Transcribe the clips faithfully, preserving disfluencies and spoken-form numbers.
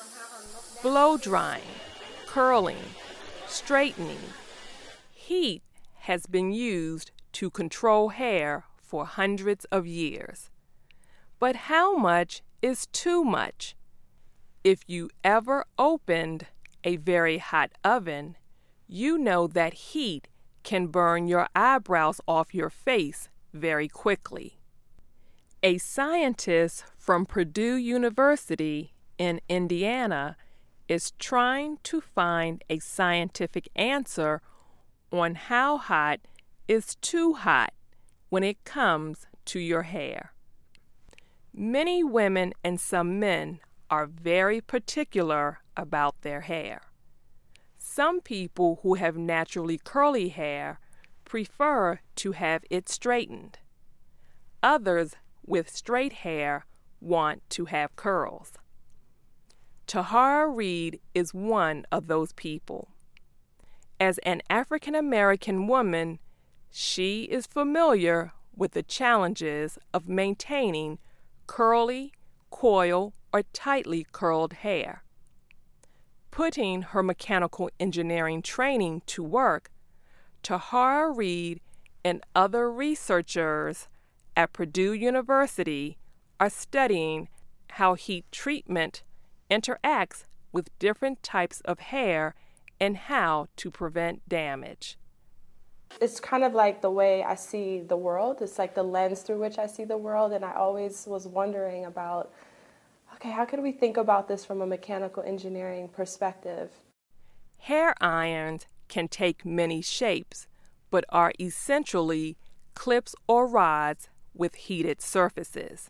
Blow drying, curling, straightening. Heat has been used to control hair for hundreds of years. But how much is too much? If you ever opened a very hot oven, you know that heat can burn your eyebrows off your face very quickly. A scientist from Purdue University in Indiana is trying to find a scientific answer on how hot is too hot when it comes to your hair. Many women and some men are very particular about their hair. Some people who have naturally curly hair prefer to have it straightened. Others with straight hair want to have curls. Tahara Reed is one of those people. As an African American woman, she is familiar with the challenges of maintaining curly, coil, or tightly curled hair. Putting her mechanical engineering training to work, Tahara Reed and other researchers at Purdue University are studying how heat treatment interacts with different types of hair and how to prevent damage. It's kind of like the way I see the world. It's like the lens through which I see the world, and I always was wondering about, okay, how could we think about this from a mechanical engineering perspective? Hair irons can take many shapes, but are essentially clips or rods with heated surfaces.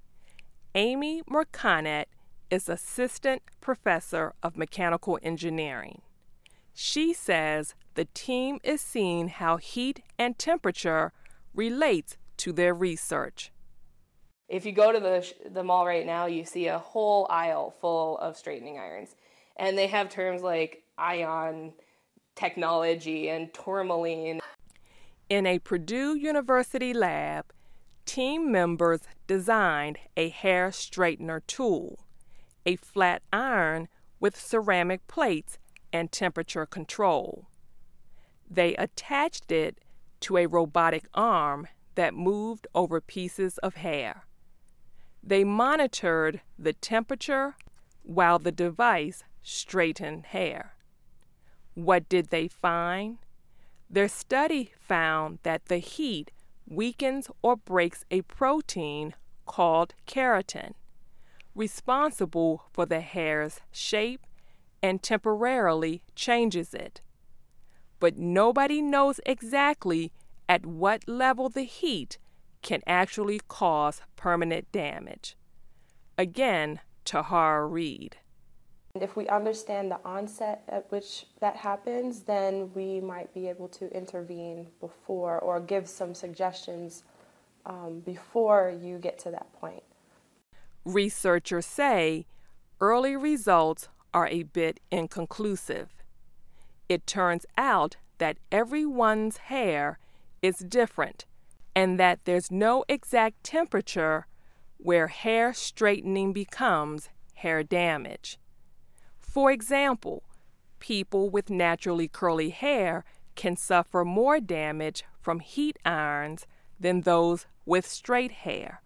Amy Merconnett is Assistant Professor of Mechanical Engineering. She says the team is seeing how heat and temperature relates to their research. If you go to the, sh- the mall right now, you see a whole aisle full of straightening irons. And they have terms like ion technology and tourmaline. In a Purdue University lab, team members designed a hair straightener tool, a flat iron with ceramic plates and temperature control. They attached it to a robotic arm that moved over pieces of hair. They monitored the temperature while the device straightened hair. What did they find? Their study found that the heat weakens or breaks a protein called keratin, responsible for the hair's shape and temporarily changes it. But nobody knows exactly at what level the heat can actually cause permanent damage. Again, Tahara Reed. If we understand the onset at which that happens, then we might be able to intervene before or give some suggestions um, before you get to that point. Researchers say early results are a bit inconclusive. It turns out that everyone's hair is different and that there's no exact temperature where hair straightening becomes hair damage. For example, people with naturally curly hair can suffer more damage from heat irons than those with straight hair.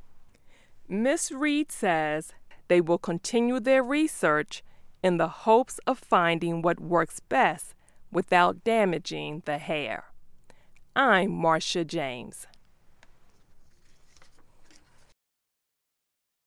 Miz Reed says they will continue their research in the hopes of finding what works best without damaging the hair. I'm Marcia James.